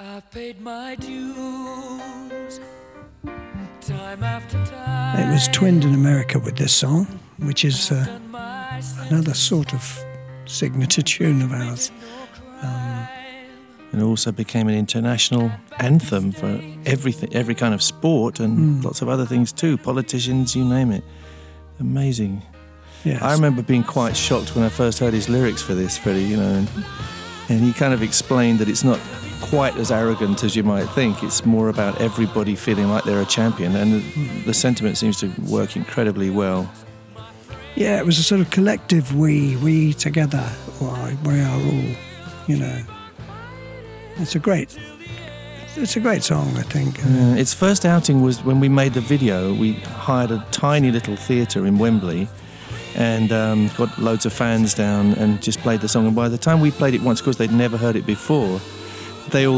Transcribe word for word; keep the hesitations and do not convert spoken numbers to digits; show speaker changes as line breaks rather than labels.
I've paid my dues time after time.
It was twinned in America with this song, which is uh, another sort of signature tune of ours. Um,
and also became an international anthem for everything, every kind of sport and mm. lots of other things too, politicians, you name it. Amazing.
Yes.
I remember being quite shocked when I first heard his lyrics for this, Freddie, you know, and, and he kind of explained that it's not quite as arrogant as you might think. It's more about everybody feeling like they're a champion, and the, the sentiment seems to work incredibly well.
Yeah, it was a sort of collective we, we together, we are all, you know. It's a great, it's a great song, I think.
Yeah, its first outing was when we made the video. We hired a tiny little theatre in Wembley and um, got loads of fans down and just played the song. And by the time we played it once, because they'd never heard it before, they all